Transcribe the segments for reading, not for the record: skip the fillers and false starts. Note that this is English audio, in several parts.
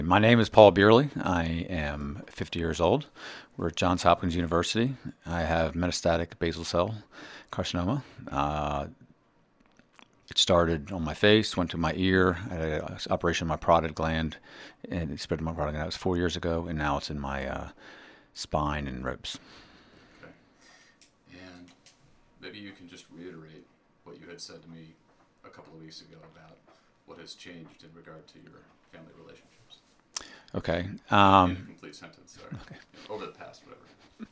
My name is Paul Beerley. I am 50 years old. We're at Johns Hopkins University. I have metastatic basal cell carcinoma. It started on my face, went to my ear, I had an operation on my parotid gland, and it spread to my parotid gland. That was 4 years ago, and now it's in my spine and ribs. Okay. And maybe you can just reiterate what you had said to me a couple of weeks ago about what has changed in regard to your family relationships. Okay. In a complete sentence, sorry. Okay. Over the past, whatever.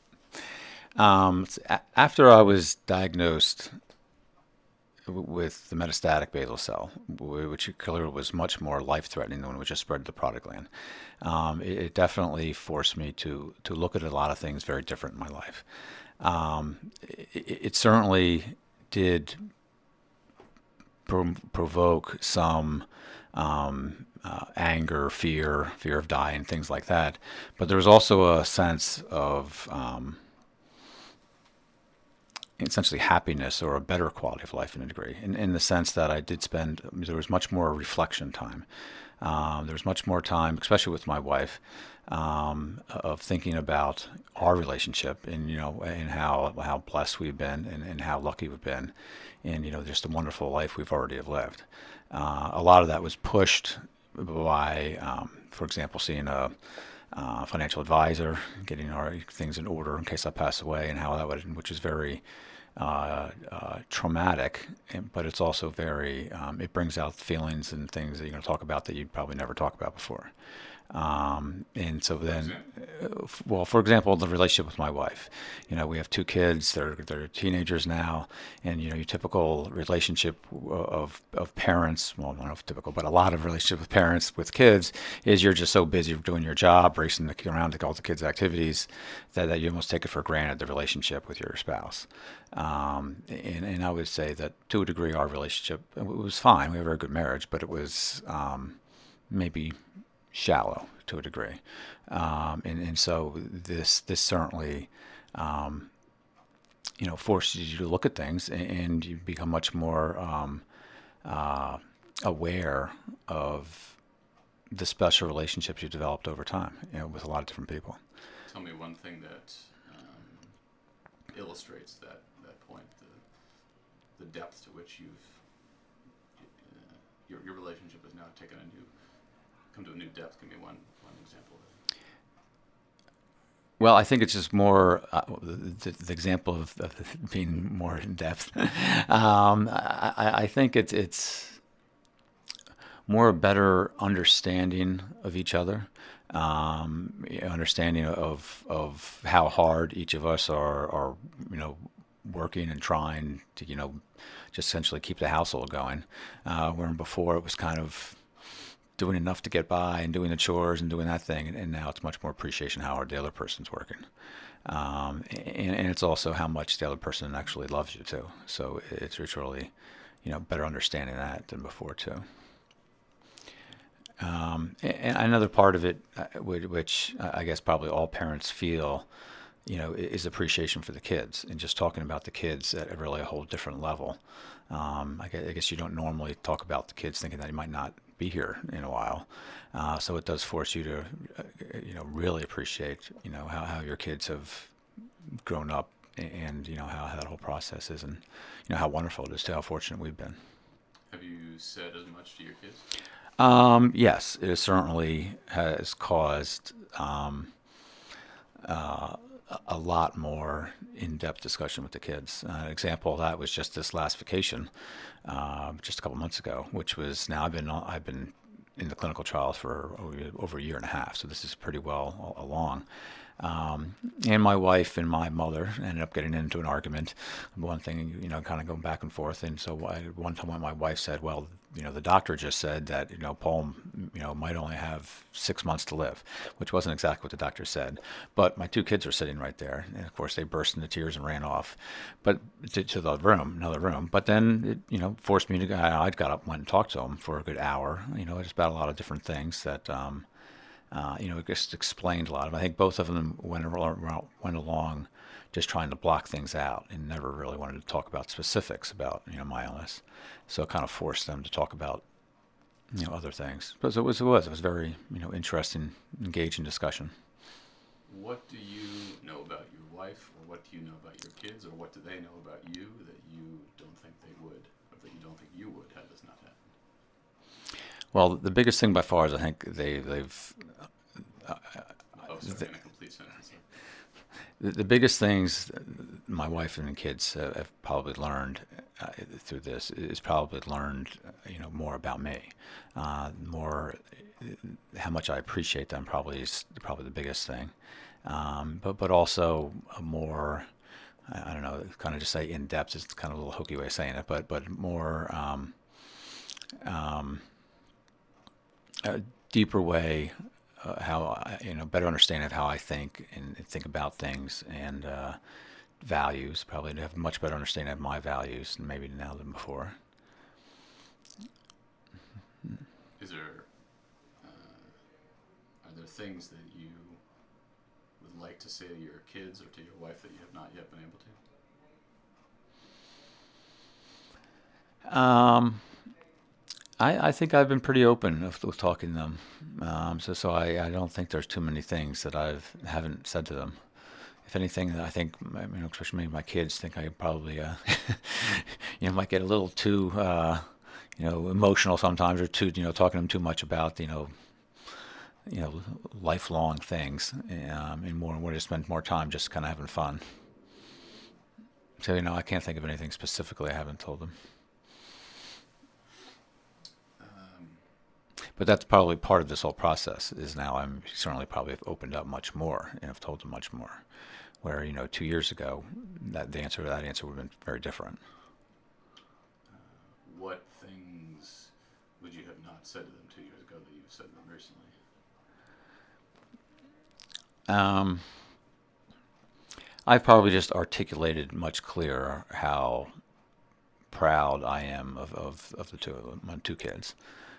After I was diagnosed with the metastatic basal cell, which clearly was much more life-threatening than when it just spread to the parotid gland, it definitely forced me to look at a lot of things very different in my life. It certainly did provoke some anger, fear of dying, things like that. But there was also a sense of essentially happiness or a better quality of life in a degree, in the sense that there was much more reflection time. There was much more time, especially with my wife, of thinking about our relationship and how blessed we've been and how lucky we've been, and just the wonderful life we've already have lived. A lot of that was pushed by, for example, seeing a financial advisor, getting our things in order in case I pass away, and how that would, which is very traumatic, but it's also it brings out feelings and things that you're going to talk about that you'd probably never talk about before. And so then, well, for example, the relationship with my wife. We have two kids. They're teenagers now, and your typical relationship of parents. Well, I don't know if typical, but a lot of relationship with parents with kids is you're just so busy doing your job, racing around to all the kids' activities, that you almost take it for granted the relationship with your spouse. And I would say that to a degree, our relationship, it was fine. We have a very good marriage, but it was maybe shallow to a degree, and so this certainly forces you to look at things, and you become much more aware of the special relationships you developed over time, with a lot of different people. Tell me one thing that illustrates that point, the depth to which your relationship has now come to a new depth. Give me one example of it. Well, I think it's just more the example of being more in depth. I think it's more a better understanding of each other, understanding of how hard each of us are working and trying to just essentially keep the household going. Where before it was kind of doing enough to get by and doing the chores and doing that thing, and now it's much more appreciation how hard the other person's working, and it's also how much the other person actually loves you too. So it's really, better understanding that than before too. And another part of it, which I guess probably all parents feel, is appreciation for the kids, and just talking about the kids at really a whole different level. I guess you don't normally talk about the kids thinking that you might not be here in a while. So it does force you to, really appreciate, how your kids have grown up, and, how that whole process is, and, how wonderful it is to how fortunate we've been. Have you said as much to your kids? Yes, it certainly has caused a lot more in-depth discussion with the kids. An example of that was just this last vacation, just a couple months ago, which was now I've been in the clinical trials for over a year and a half, so this is pretty well along. And my wife and my mother ended up getting into an argument. One thing, kind of going back and forth. And so one time when my wife said, well, the doctor just said that, Paul, might only have 6 months to live, which wasn't exactly what the doctor said. But my two kids were sitting right there. And of course they burst into tears and ran off, but to the room, another room. But then it, forced me to go. I got up, went and talked to them for a good hour, just about a lot of different things that, it just explained a lot of it. I think both of them went along just trying to block things out and never really wanted to talk about specifics about, my illness. So it kind of forced them to talk about other things. But it was very, interesting, engaging discussion. What do you know about your wife, or what do you know about your kids, or what do they know about you that you don't think they would, or that you don't think you would had this not happened? Well, the biggest thing by far is I think they've Oh, sorry, in a complete sentence. the biggest things my wife and the kids have probably learned through this is probably learned more about me, more how much I appreciate them probably is probably the biggest thing, but also a more, I don't know, kind of just say in depth is kind of a little hokey way of saying it, but more a deeper way, how better understanding of how I think and think about things, and values. Probably to have a much better understanding of my values maybe now than before. Is there, are there things that you would like to say to your kids or to your wife that you have not yet been able to? I think I've been pretty open with talking to them. So I don't think there's too many things that haven't said to them. If anything, I think, especially maybe my kids think I probably, might get a little too, emotional sometimes, or too, talking to them too much about, lifelong things, and more to spend more time just kind of having fun. So, I can't think of anything specifically I haven't told them. But that's probably part of this whole process. Is now I'm certainly probably have opened up much more and have told them much more. Where 2 years ago, that the answer to that answer would have been very different. What things would you have not said to them 2 years ago that you've said to them recently? I've probably just articulated much clearer how proud I am of the two of them, my two kids,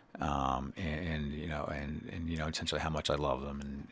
and essentially how much I love them,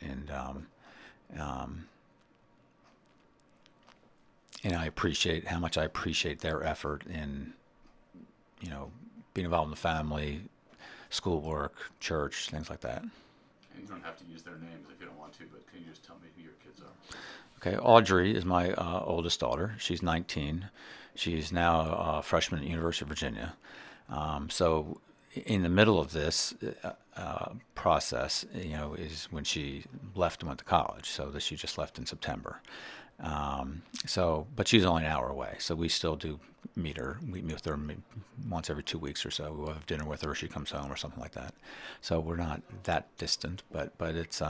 and I appreciate how much I appreciate their effort in being involved in the family, schoolwork, church, things like that. And you don't have to use their names if you don't want to, but can you just tell me who your kids are? Okay, Audrey is my oldest daughter. She's 19. She's now a freshman at the University of Virginia. So in the middle of this process, is when she left and went to college. So that she just left in September. But she's only an hour away, so we still do meet her. We meet with her once every 2 weeks or so. We'll have dinner with her. She comes home or something like that. So we're not that distant, but it's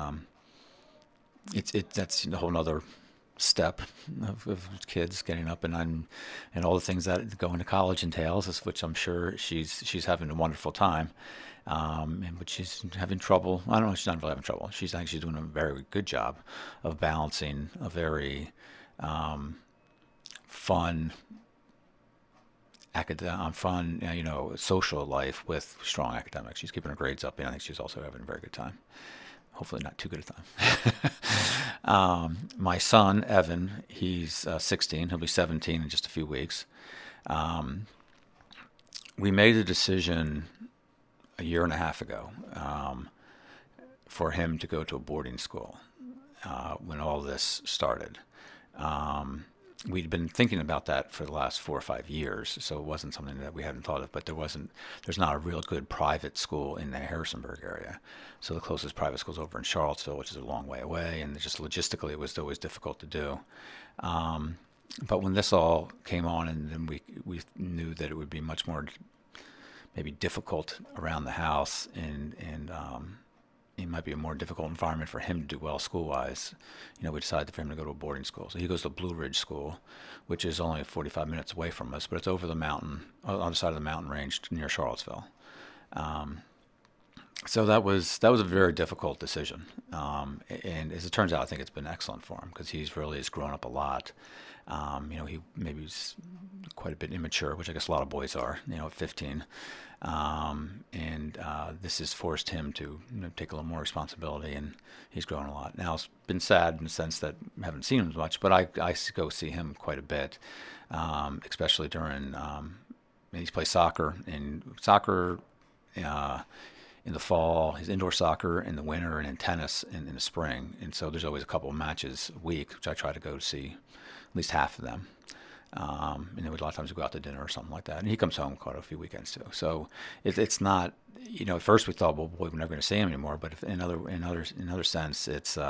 that's a whole other step of kids getting up, and all the things that going to college entails, which I'm sure she's having a wonderful time. But she's having trouble. I don't know. She's not really having trouble. I think she's doing a very good job of balancing a very fun social life with strong academics. She's keeping her grades up, and I think she's also having a very good time. Hopefully not too good a time. My son, Evan, he's 16. He'll be 17 in just a few weeks. We made a decision a year and a half ago for him to go to a boarding school when all this started. We'd been thinking about that for the last 4 or 5 years, so it wasn't something that we hadn't thought of. But there's not a real good private school in the Harrisonburg area. So the closest private school is over in Charlottesville, which is a long way away, and just logistically it was always difficult to do. But when this all came on, and then we knew that it would be much more maybe difficult around the house, and it might be a more difficult environment for him to do well school-wise. We decided for him to go to a boarding school. So he goes to Blue Ridge School, which is only 45 minutes away from us, but it's over the mountain, on the side of the mountain range near Charlottesville. So that was a very difficult decision. And as it turns out, I think it's been excellent for him because he's grown up a lot. He maybe was quite a bit immature, which I guess a lot of boys are, at 15. This has forced him to take a little more responsibility, and he's grown a lot. Now, it's been sad in the sense that I haven't seen him as much, but I go see him quite a bit, especially during, he plays soccer, and soccer, in the fall, he's indoor soccer in the winter, and in tennis in the spring. And so there's always a couple of matches a week, which I try to go to see at least half of them. And then a lot of times we go out to dinner or something like that. And he comes home quite a few weekends too. So it's not, at first we thought, well, boy, we're never going to see him anymore. But if in other sense, it's,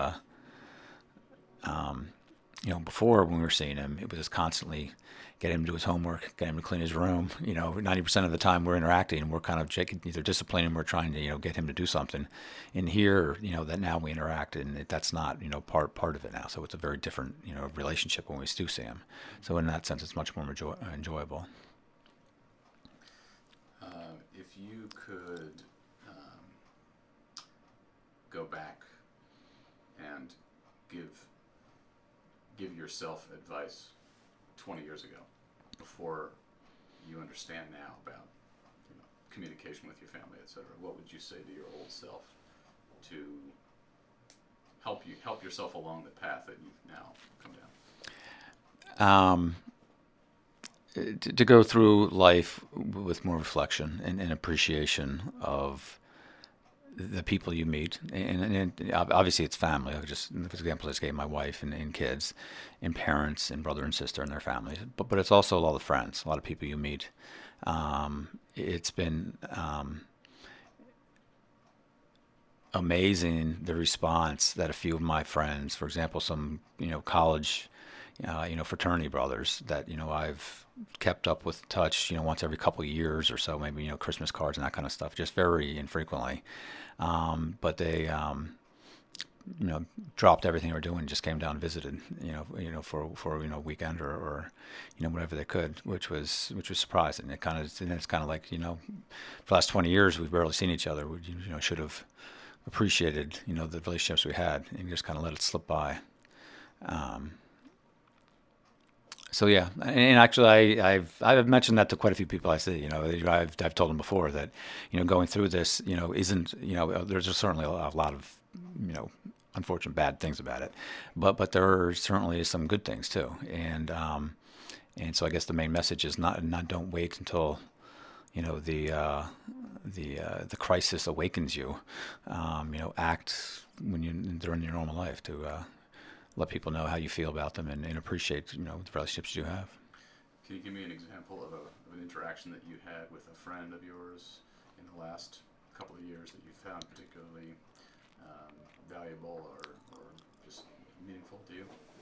before when we were seeing him, it was just constantly get him to do his homework, get him to clean his room. 90% of the time we're interacting and we're kind of either disciplining him or trying to, get him to do something. In here, that now we interact and that's not, part of it now. So it's a very different, relationship when we do see him. So in that sense, it's much more enjoyable. If you could go back and give yourself advice 20 years ago, before you understand now about communication with your family, etc., what would you say to your old self to help yourself along the path that you've now come down? To go through life with more reflection and appreciation of the people you meet, and obviously it's family. Just for example, I just gave my wife and kids, and parents and brother and sister and their families. But it's also a lot of friends, a lot of people you meet. It's been amazing the response that a few of my friends, for example, some college, fraternity brothers that I've kept up with touch, once every couple of years or so, maybe Christmas cards and that kind of stuff, just very infrequently. But they, dropped everything they were doing, and just came down and visited, for a weekend or whatever they could, which was surprising. It's kind of like, for the last 20 years we've barely seen each other. We should have appreciated the relationships we had and just kind of let it slip by. So yeah, and actually, I've mentioned that to quite a few people. I say, I've told them before that, going through this, isn't, there's certainly a lot of, unfortunate bad things about it, but there are certainly some good things too. And so I guess the main message is not don't wait until, the crisis awakens you. Act during your normal life to let people know how you feel about them and appreciate the relationships you have. Can you give me an example of an interaction that you had with a friend of yours in the last couple of years that you found particularly valuable or just meaningful to you?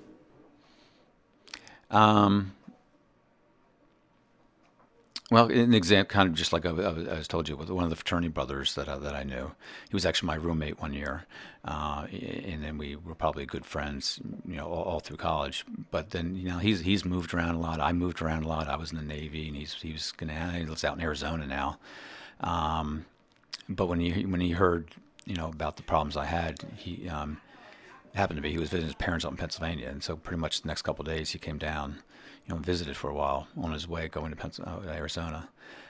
Well, an example, kind of just like I told you, with one of the fraternity brothers that I knew. He was actually my roommate one year, and then we were probably good friends, all through college. But then, he's moved around a lot. I moved around a lot. I was in the Navy, and he lives out in Arizona now. But when he heard, about the problems I had, he happened to be he was visiting his parents up in Pennsylvania, and so pretty much the next couple of days he came down. Visited for a while on his way going to Arizona.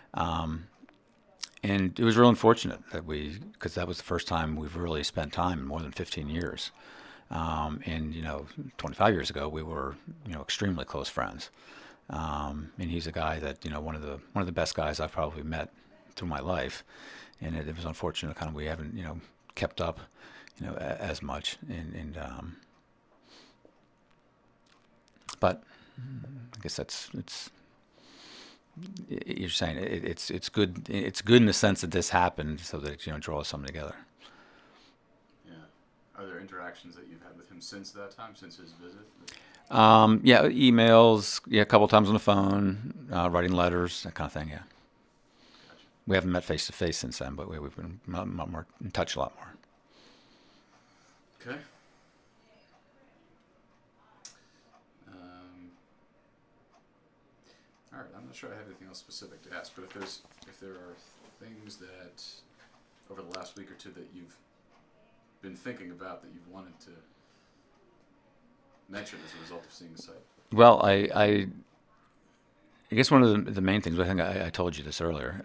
And it was real unfortunate because that was the first time we've really spent time in more than 15 years. And 25 years ago, we were, extremely close friends. And he's a guy that, one of the best guys I've probably met through my life. And it was unfortunate kind of we haven't, kept up, as much. But I guess you're saying it's good. It's good in the sense that this happened so that it draws something together. Yeah. Are there interactions that you've had with him since that time, since his visit? Yeah, emails. Yeah, a couple times on the phone, writing letters, that kind of thing. Yeah. Gotcha. We haven't met face to face since then, but we've been more in touch a lot more. Okay. All right, I'm not sure I have anything else specific to ask, but if there are things that over the last week or two that you've been thinking about that you've wanted to mention as a result of seeing the site. Well, I guess one of the main things, I think I told you this earlier,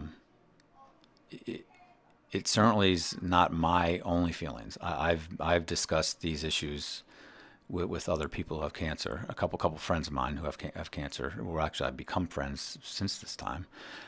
it certainly is not my only feelings. I've discussed these issues with other people who have cancer. A couple friends of mine who have cancer, who actually I've become friends since this time,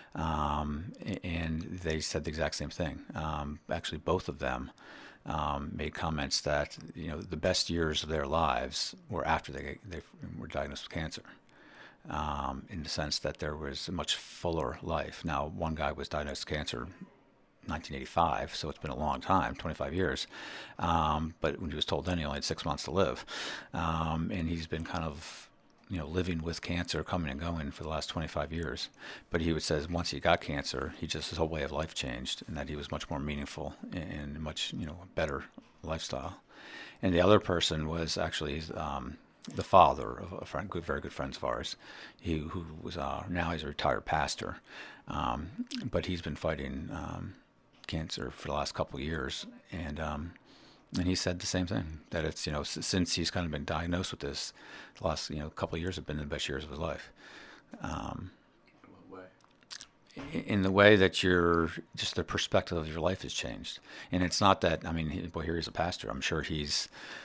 and they said the exact same thing. Actually, both of them made comments that the best years of their lives were after they were diagnosed with cancer. In the sense that there was a much fuller life. Now, one guy was diagnosed with cancer 1985, so it's been a long time, 25 years. But when he was told then, he only had 6 months to live, and he's been kind of, living with cancer, coming and going for the last 25 years. But he would say once he got cancer, his whole way of life changed, and that he was much more meaningful and much, better lifestyle. And the other person was actually the father of a friend, very good friends of ours, who was now he's a retired pastor, but he's been fighting cancer for the last couple of years, and he said the same thing, that it's since he's kind of been diagnosed with this, the last couple of years have been the best years of his life. In what way? In the way that just the perspective of your life has changed, and it's not that well, here he's a pastor. I'm sure he's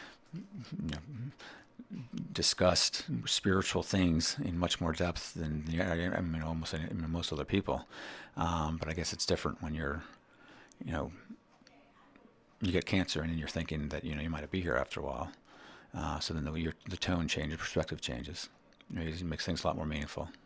discussed spiritual things in much more depth than most other people. But I guess it's different when you get cancer and then you're thinking that you might be here after a while. So then the tone changes, perspective changes. It makes things a lot more meaningful.